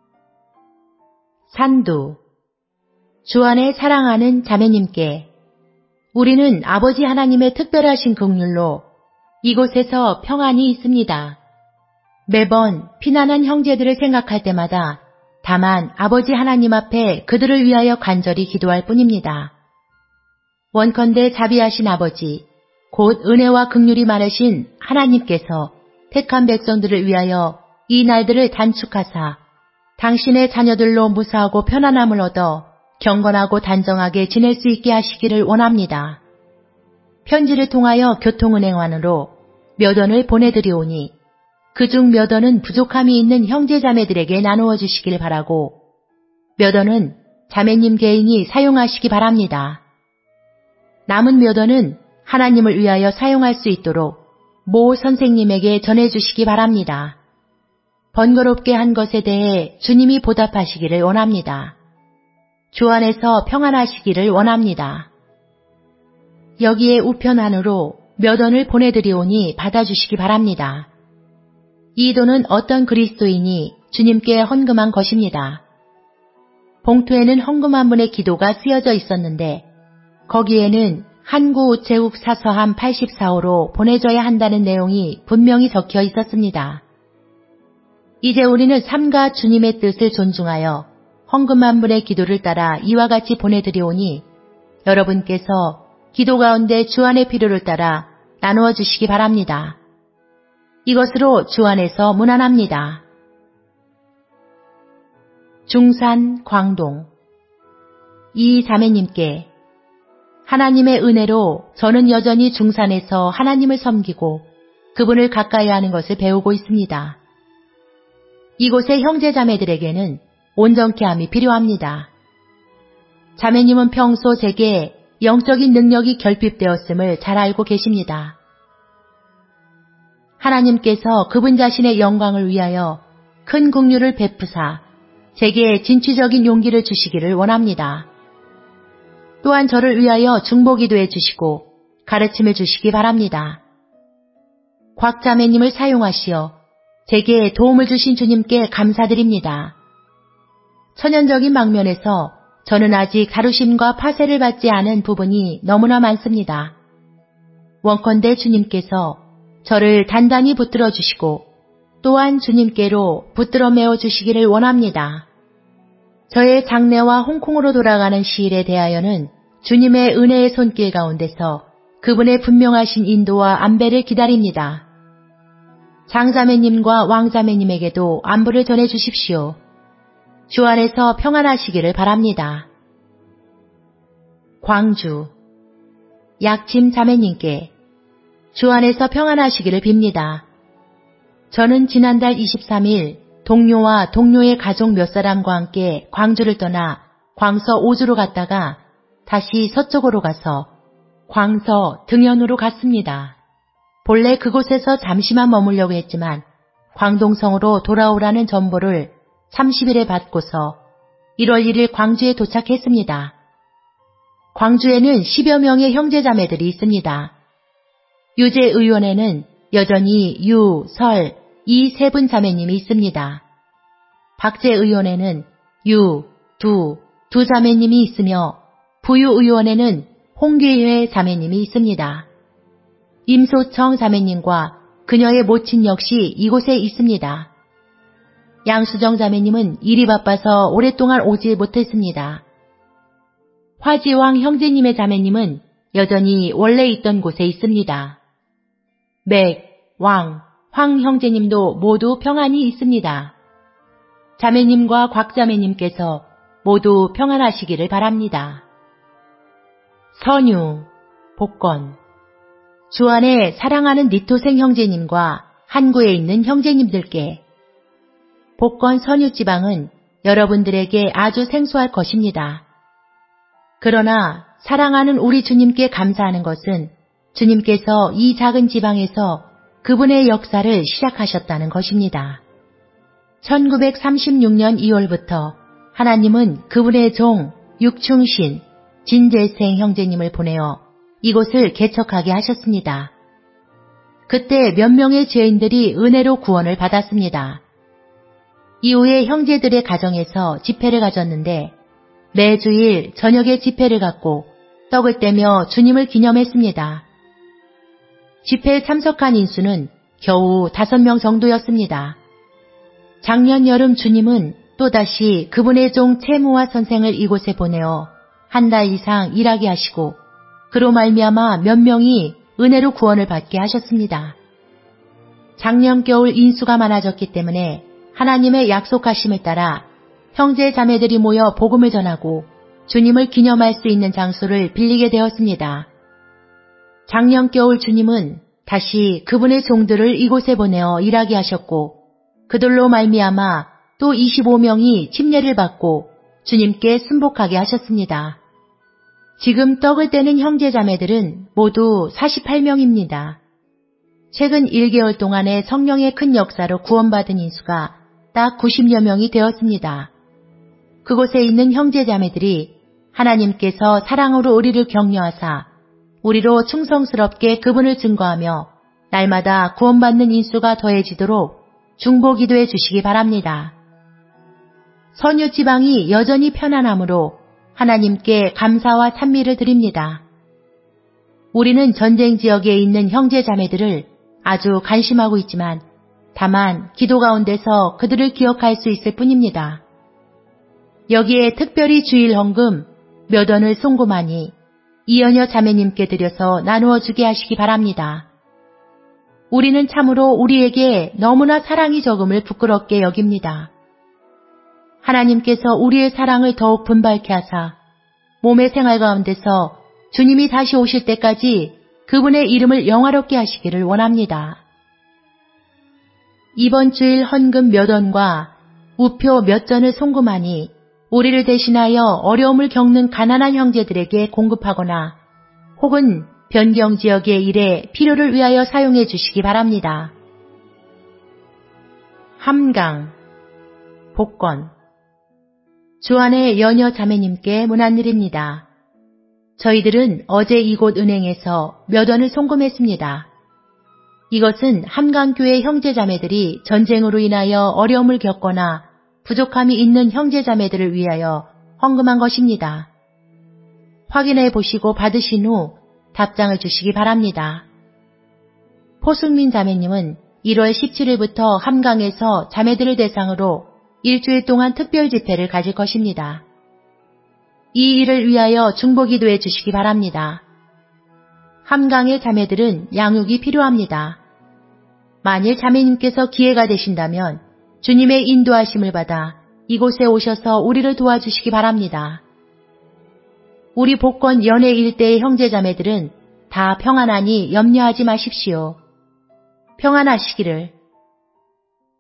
산두. 주안의 사랑하는 자매님께 우리는 아버지 하나님의 특별하신 긍휼로 이곳에서 평안이 있습니다. 매번 피난한 형제들을 생각할 때마다 다만 아버지 하나님 앞에 그들을 위하여 간절히 기도할 뿐입니다. 원컨대 자비하신 아버지, 곧 은혜와 긍휼이 많으신 하나님께서 택한 백성들을 위하여 이 날들을 단축하사 당신의 자녀들로 무사하고 편안함을 얻어 경건하고 단정하게 지낼 수 있게 하시기를 원합니다. 편지를 통하여 교통은행원으로 몇 원을 보내드리오니 그중 몇 원은 부족함이 있는 형제자매들에게 나누어 주시길 바라고 몇 원은 자매님 개인이 사용하시기 바랍니다. 남은 몇 원은 하나님을 위하여 사용할 수 있도록 모 선생님에게 전해주시기 바랍니다. 번거롭게 한 것에 대해 주님이 보답하시기를 원합니다. 주 안에서 평안하시기를 원합니다. 여기에 우편안으로 몇 원을 보내드리오니 받아주시기 바랍니다. 이 돈은 어떤 그리스도인이 주님께 헌금한 것입니다. 봉투에는 헌금 한 분의 기도가 쓰여져 있었는데 거기에는 한구 우체국 사서함 팔십사 호로 보내줘야 한다는 내용이 분명히 적혀 있었습니다. 이제 우리는 삼가 주님의 뜻을 존중하여 헌금 한 분의 기도를 따라 이와 같이 보내드리오니 여러분께서 기도 가운데 주안의 필요를 따라 나누어 주시기 바랍니다. 이것으로 주안에서 문안합니다. 중산 광동. 이 자매님께 하나님의 은혜로 저는 여전히 중산에서 하나님을 섬기고 그분을 가까이 하는 것을 배우고 있습니다. 이곳의 형제자매들에게는 온전케 함이 필요합니다. 자매님은 평소 제게 영적인 능력이 결핍되었음을 잘 알고 계십니다. 하나님께서 그분 자신의 영광을 위하여 큰 긍휼을 베푸사 제게 진취적인 용기를 주시기를 원합니다. 또한 저를 위하여 중보기도해 주시고 가르침을 주시기 바랍니다. 곽 자매님을 사용하시어 제게 도움을 주신 주님께 감사드립니다. 천연적인 방면에서 저는 아직 다루심과 파쇄를 받지 않은 부분이 너무나 많습니다. 원컨대 주님께서 저를 단단히 붙들어 주시고 또한 주님께로 붙들어 메어 주시기를 원합니다. 저의 장래와 홍콩으로 돌아가는 시일에 대하여는 주님의 은혜의 손길 가운데서 그분의 분명하신 인도와 안배를 기다립니다. 장자매님과 왕자매님에게도 안부를 전해 주십시오. 주 안에서 평안하시기를 바랍니다. 광주. 약침 자매님께 주 안에서 평안하시기를 빕니다. 저는 지난달 이십삼 일 동료와 동료의 가족 몇 사람과 함께 광주를 떠나 광서 오주로 갔다가 다시 서쪽으로 가서 광서 등현으로 갔습니다. 본래 그곳에서 잠시만 머물려고 했지만 광동성으로 돌아오라는 전보를 삼십 일에 받고서 일월 일일 광주에 도착했습니다. 광주에는 십여 명의 형제자매들이 있습니다. 유재의원에는 여전히 유, 설, 이 세 분 자매님이 있습니다. 박재의원에는 유, 두, 두 자매님이 있으며 부유의원에는 홍귀회 자매님이 있습니다. 임소청 자매님과 그녀의 모친 역시 이곳에 있습니다. 양수정 자매님은 일이 바빠서 오랫동안 오지 못했습니다. 화지왕 형제님의 자매님은 여전히 원래 있던 곳에 있습니다. 맥, 왕, 황 형제님도 모두 평안히 있습니다. 자매님과 곽자매님께서 모두 평안하시기를 바랍니다. 선유, 복권, 주안에 사랑하는 니토생 형제님과 한구에 있는 형제님들께 복권 선유지방은 여러분들에게 아주 생소할 것입니다. 그러나 사랑하는 우리 주님께 감사하는 것은 주님께서 이 작은 지방에서 그분의 역사를 시작하셨다는 것입니다. 천구백삼십육 년 이월부터 하나님은 그분의 종 육충신 진재생 형제님을 보내어 이곳을 개척하게 하셨습니다. 그때 몇 명의 죄인들이 은혜로 구원을 받았습니다. 이후에 형제들의 가정에서 집회를 가졌는데 매주일 저녁에 집회를 갖고 떡을 떼며 주님을 기념했습니다. 집회에 참석한 인수는 겨우 다섯 명 정도였습니다. 작년 여름 주님은 또다시 그분의 종 채무와 선생을 이곳에 보내어 한 달 이상 일하게 하시고 그로 말미암아 몇 명이 은혜로 구원을 받게 하셨습니다. 작년 겨울 인수가 많아졌기 때문에 하나님의 약속하심을 따라 형제 자매들이 모여 복음을 전하고 주님을 기념할 수 있는 장소를 빌리게 되었습니다. 작년 겨울 주님은 다시 그분의 종들을 이곳에 보내어 일하게 하셨고 그들로 말미암아 또 이십오 명이 침례를 받고 주님께 순복하게 하셨습니다. 지금 떡을 떼는 형제자매들은 모두 사십팔 명입니다. 최근 일 개월 동안의 성령의 큰 역사로 구원받은 인수가 딱 구십여 명이 되었습니다. 그곳에 있는 형제자매들이 하나님께서 사랑으로 우리를 격려하사 우리로 충성스럽게 그분을 증거하며 날마다 구원받는 인수가 더해지도록 중보기도해 주시기 바랍니다. 선유지방이 여전히 편안하므로 하나님께 감사와 찬미를 드립니다. 우리는 전쟁 지역에 있는 형제자매들을 아주 관심하고 있지만 다만 기도 가운데서 그들을 기억할 수 있을 뿐입니다. 여기에 특별히 주일 헌금 몇 원을 송금하니 이연여 자매님께 드려서 나누어 주게 하시기 바랍니다. 우리는 참으로 우리에게 너무나 사랑이 적음을 부끄럽게 여깁니다. 하나님께서 우리의 사랑을 더욱 분발케 하사 몸의 생활 가운데서 주님이 다시 오실 때까지 그분의 이름을 영화롭게 하시기를 원합니다. 이번 주일 헌금 몇 원과 우표 몇 전을 송금하니 우리를 대신하여 어려움을 겪는 가난한 형제들에게 공급하거나 혹은 변경 지역의 일에 필요를 위하여 사용해 주시기 바랍니다. 함강, 복권, 주안의 연여 자매님께 문안드립니다. 저희들은 어제 이곳 은행에서 몇 원을 송금했습니다. 이것은 함강교회 형제자매들이 전쟁으로 인하여 어려움을 겪거나 부족함이 있는 형제자매들을 위하여 헌금한 것입니다. 확인해 보시고 받으신 후 답장을 주시기 바랍니다. 포승민 자매님은 일월 십칠일부터 함강에서 자매들을 대상으로 일주일 동안 특별 집회를 가질 것입니다. 이 일을 위하여 중보기도해 주시기 바랍니다. 함강의 자매들은 양육이 필요합니다. 만일 자매님께서 기회가 되신다면 주님의 인도하심을 받아 이곳에 오셔서 우리를 도와주시기 바랍니다. 우리 복권 연해 일대의 형제자매들은 다 평안하니 염려하지 마십시오. 평안하시기를.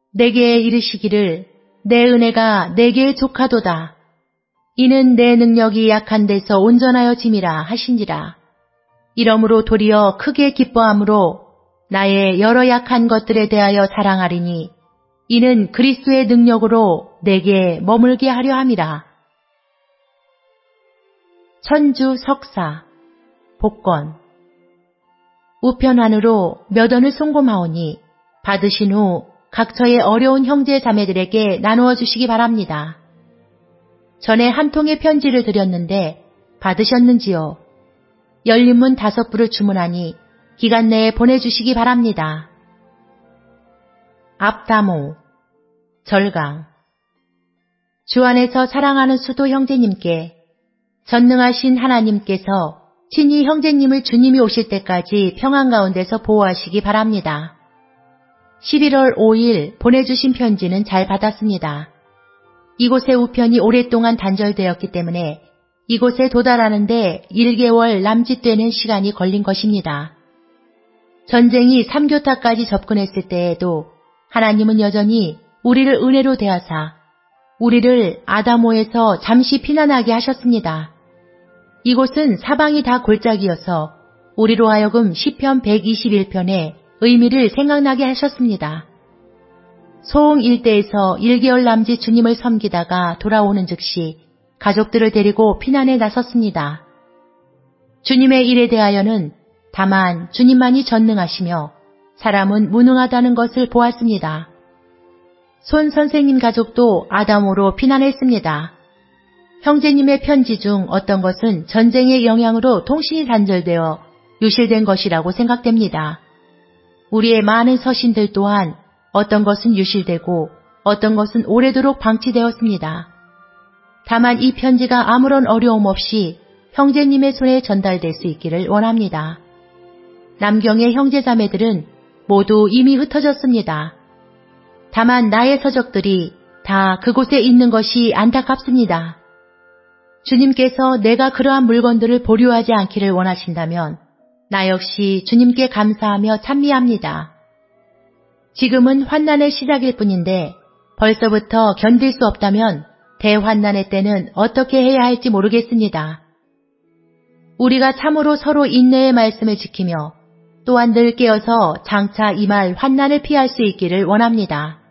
내게 이르시기를 내 은혜가 내게 족하도다. 이는 내 능력이 약한 데서 온전하여 짐이라 하신지라. 이러므로 도리어 크게 기뻐함으로 나의 여러 약한 것들에 대하여 자랑하리니 이는 그리스도의 능력으로 내게 머물게 하려 함이라. 천주 석사 복권 우편환으로 몇 원을 송금하오니 받으신 후 각처의 어려운 형제 자매들에게 나누어 주시기 바랍니다. 전에 한 통의 편지를 드렸는데 받으셨는지요? 열린문 다섯 부를 주문하니 기간 내에 보내주시기 바랍니다. 압다모 절강 주 안에서 사랑하는 수도 형제님께 전능하신 하나님께서 친히 형제님을 주님이 오실 때까지 평안 가운데서 보호하시기 바랍니다. 십일월 오일 보내주신 편지는 잘 받았습니다. 이곳의 우편이 오랫동안 단절되었기 때문에 이곳에 도달하는데 일 개월 남짓되는 시간이 걸린 것입니다. 전쟁이 삼교타까지 접근했을 때에도 하나님은 여전히 우리를 은혜로 대하사 우리를 아다모에서 잠시 피난하게 하셨습니다. 이곳은 사방이 다 골짜기여서 우리로 하여금 시편 백이십일 편의 의미를 생각나게 하셨습니다. 소홍 일대에서 일 개월 남짓 주님을 섬기다가 돌아오는 즉시 가족들을 데리고 피난에 나섰습니다. 주님의 일에 대하여는 다만 주님만이 전능하시며 사람은 무능하다는 것을 보았습니다. 손 선생님 가족도 아담으로 피난했습니다. 형제님의 편지 중 어떤 것은 전쟁의 영향으로 통신이 단절되어 유실된 것이라고 생각됩니다. 우리의 많은 서신들 또한 어떤 것은 유실되고 어떤 것은 오래도록 방치되었습니다. 다만 이 편지가 아무런 어려움 없이 형제님의 손에 전달될 수 있기를 원합니다. 남경의 형제자매들은 모두 이미 흩어졌습니다. 다만 나의 서적들이 다 그곳에 있는 것이 안타깝습니다. 주님께서 내가 그러한 물건들을 보류하지 않기를 원하신다면 나 역시 주님께 감사하며 찬미합니다. 지금은 환난의 시작일 뿐인데 벌써부터 견딜 수 없다면 대환난의 때는 어떻게 해야 할지 모르겠습니다. 우리가 참으로 서로 인내의 말씀을 지키며 또한 늘 깨어서 장차 임할 환난을 피할 수 있기를 원합니다.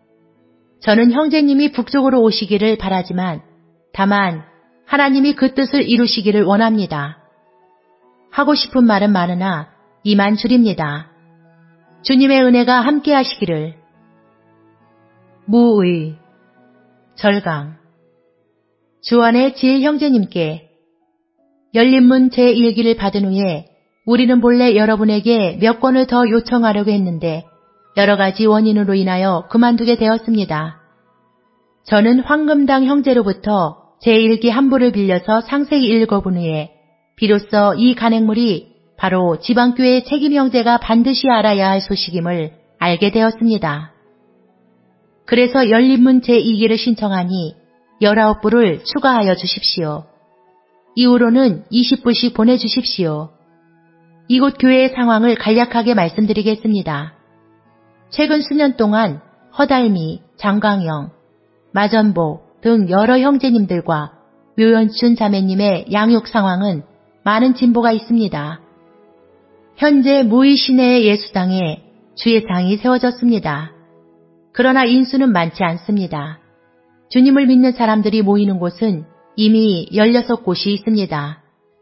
저는 형제님이 북쪽으로 오시기를 바라지만 다만 하나님이 그 뜻을 이루시기를 원합니다. 하고 싶은 말은 많으나 이만 줄입니다. 주님의 은혜가 함께 하시기를. 무의 절강 주안의 지일 형제님께 열린문 제일 기를 받은 후에 우리는 본래 여러분에게 몇 권을 더 요청하려고 했는데 여러 가지 원인으로 인하여 그만두게 되었습니다. 저는 황금당 형제로부터 제일 기 한 부를 빌려서 상세히 읽어본 후에 비로소 이 간행물이 바로 지방교회의 책임 형제가 반드시 알아야 할 소식임을 알게 되었습니다. 그래서 열린문 제이 기를 신청하니 열아홉 부를 추가하여 주십시오. 이후로는 이십 부씩 보내주십시오. 이곳 교회의 상황을 간략하게 말씀드리겠습니다. 최근 수년 동안 허달미, 장광영, 마전복 등 여러 형제님들과 묘연춘 자매님의 양육 상황은 많은 진보가 있습니다. 현재 무의 시내의 예수당에 주예상이 세워졌습니다. 그러나 인수는 많지 않습니다. 주님을 믿는 사람들이 모이는 곳은 이미 열여섯 곳이 있습니다.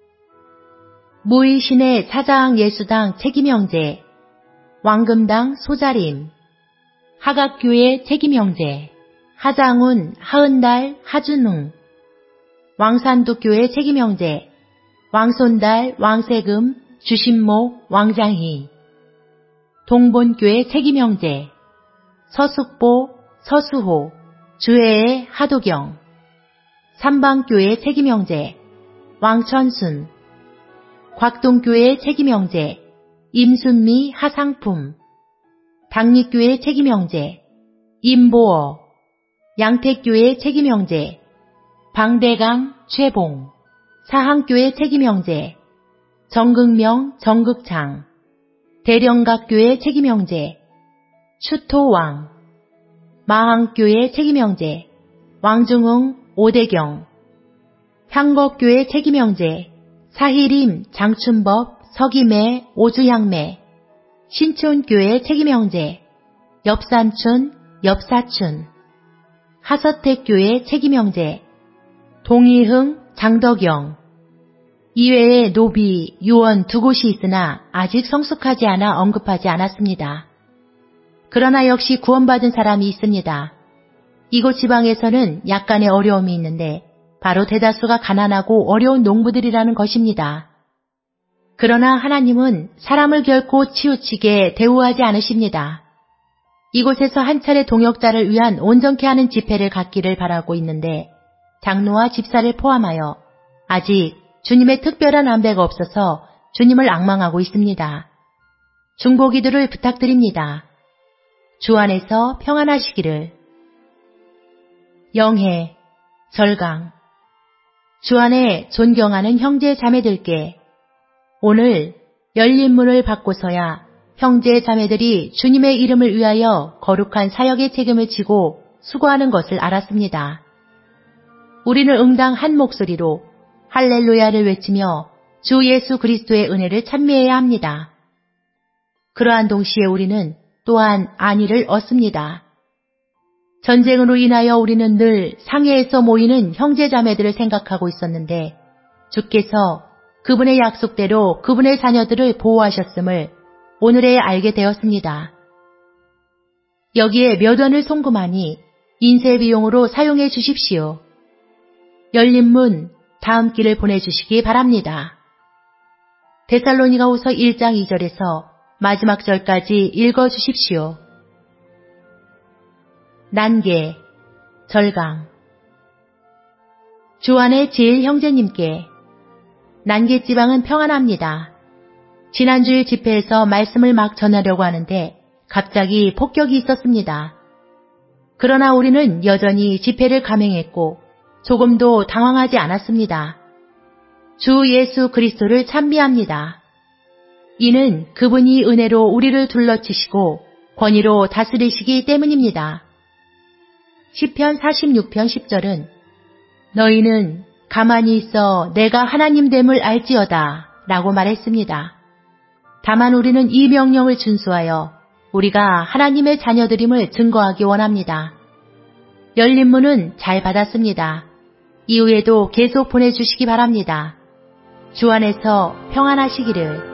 무의 시내 사자항 예수당 책임형제, 왕금당 소자림, 하각교회 책임형제, 하장훈, 하은달, 하준웅, 왕산도교회 책임형제, 왕손달, 왕세금, 주신목, 왕장희, 동본교회 책임형제, 서숙보, 서수호, 주회의 하도경, 삼방교회 책임형제, 왕천순, 곽동교회 책임형제, 임순미 하상품, 당리교회 책임형제, 임보어, 양택교회 책임형제, 방대강 최봉, 사항교회 책임형제, 정극명 정극창, 대령각교회 책임형제, 추토왕, 마항교회 책임형제 왕중흥 오대경, 향곡교회 책임형제 사희림 장춘법 서기매 오주향매, 신촌교회 책임형제 엽삼춘 엽사춘, 하서택교회 책임형제 동희흥 장덕영. 이외에 노비, 유원 두 곳이 있으나 아직 성숙하지 않아 언급하지 않았습니다. 그러나 역시 구원받은 사람이 있습니다. 이곳 지방에서는 약간의 어려움이 있는데 바로 대다수가 가난하고 어려운 농부들이라는 것입니다. 그러나 하나님은 사람을 결코 치우치게 대우하지 않으십니다. 이곳에서 한 차례 동역자를 위한 온전케 하는 집회를 갖기를 바라고 있는데 장로와 집사를 포함하여 아직 주님의 특별한 안배가 없어서 주님을 앙망하고 있습니다. 중보기도를 부탁드립니다. 주 안에서 평안하시기를. 영해, 절강. 주 안에 존경하는 형제 자매들께 오늘 열린 문을 받고서야 형제 자매들이 주님의 이름을 위하여 거룩한 사역의 책임을 지고 수고하는 것을 알았습니다. 우리는 응당 한 목소리로 할렐루야를 외치며 주 예수 그리스도의 은혜를 찬미해야 합니다. 그러한 동시에 우리는 또한 안위를 얻습니다. 전쟁으로 인하여 우리는 늘 상해에서 모이는 형제자매들을 생각하고 있었는데 주께서 그분의 약속대로 그분의 자녀들을 보호하셨음을 오늘에 알게 되었습니다. 여기에 몇 원을 송금하니 인쇄비용으로 사용해 주십시오. 열린 문 다음 길을 보내주시기 바랍니다. 데살로니가후서 일 장 이 절에서 마지막 절까지 읽어주십시오. 난계, 절강. 주 안의 지일 형제님께 난계 지방은 평안합니다. 지난주일 집회에서 말씀을 막 전하려고 하는데 갑자기 폭격이 있었습니다. 그러나 우리는 여전히 집회를 감행했고 조금도 당황하지 않았습니다. 주 예수 그리스도를 찬미합니다. 이는 그분이 은혜로 우리를 둘러치시고 권위로 다스리시기 때문입니다. 시편 사십육 편 십 절은 너희는 가만히 있어 내가 하나님됨을 알지어다 라고 말했습니다. 다만 우리는 이 명령을 준수하여 우리가 하나님의 자녀들임을 증거하기 원합니다. 열린 문은 잘 받았습니다. 이후에도 계속 보내주시기 바랍니다. 주 안에서 평안하시기를.